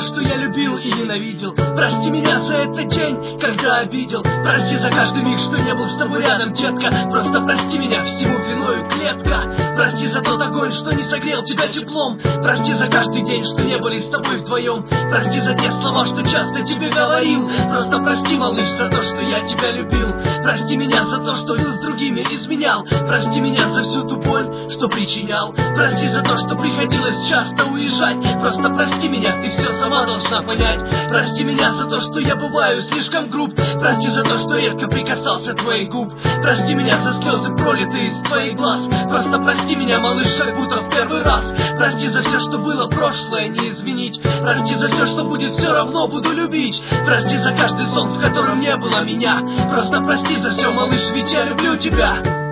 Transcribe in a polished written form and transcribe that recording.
что я любил и ненавидел. Прости меня за этот день, когда обидел. Прости за каждый миг, что не был с тобой рядом, детка. Просто прости меня, всему виною клетка. Прости за тот огонь, что не согрел тебя теплом. Прости за каждый день, что не были с тобой вдвоем. Прости за те слова, что часто тебе говорил. Просто прости, малыш, за то, что я тебя любил. Прости меня за то, что с другими изменял. Прости меня за всю ту боль, что причинял. Прости за то, что приходилось часто уезжать. Просто прости меня, ты все сама должна понять. Прости меня за то, что я бываю слишком груб. Прости за то, что редко прикасался твоих губ. Прости меня за слезы, пролитые из твоих глаз. Просто прости меня, малыш, как будто в первый раз. Прости за все, что было, прошлое не изменить. Прости за все, что будет, все равно буду любить. Прости за каждый сон, в котором не было меня. Просто прости за все, малыш, ведь я люблю тебя.